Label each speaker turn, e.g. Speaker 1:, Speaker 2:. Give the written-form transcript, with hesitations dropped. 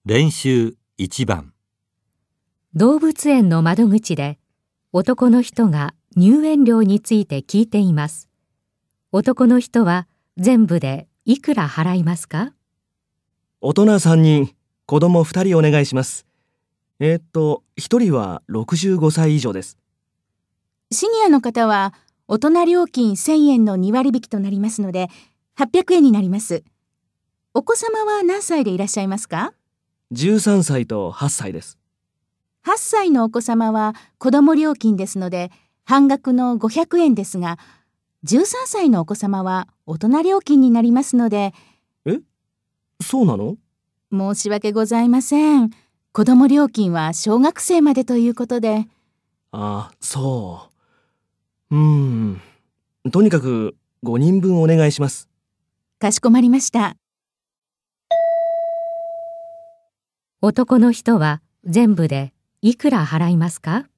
Speaker 1: 練習1番。
Speaker 2: 動物園の窓口で男の人が入園料について聞いています。男の人は全部でいくら払いますか？
Speaker 3: 大人3人、子供2人お願いします。1人は65歳以上です。
Speaker 4: シニアの方は大人料金1000円の2割引きとなりますので800円になります。お子様は何歳でいらっしゃいますか
Speaker 3: 13歳と8歳です。
Speaker 4: ？8歳のお子様は子供料金ですので半額の500円ですが、13歳のお子様は大人料金になりますので。
Speaker 3: そうなの？
Speaker 4: 申し訳ございません。子供料金は小学生までということで。
Speaker 3: そう。とにかく5人分お願いします。
Speaker 4: かしこまりました。
Speaker 2: 男の人は全部でいくら払いますか？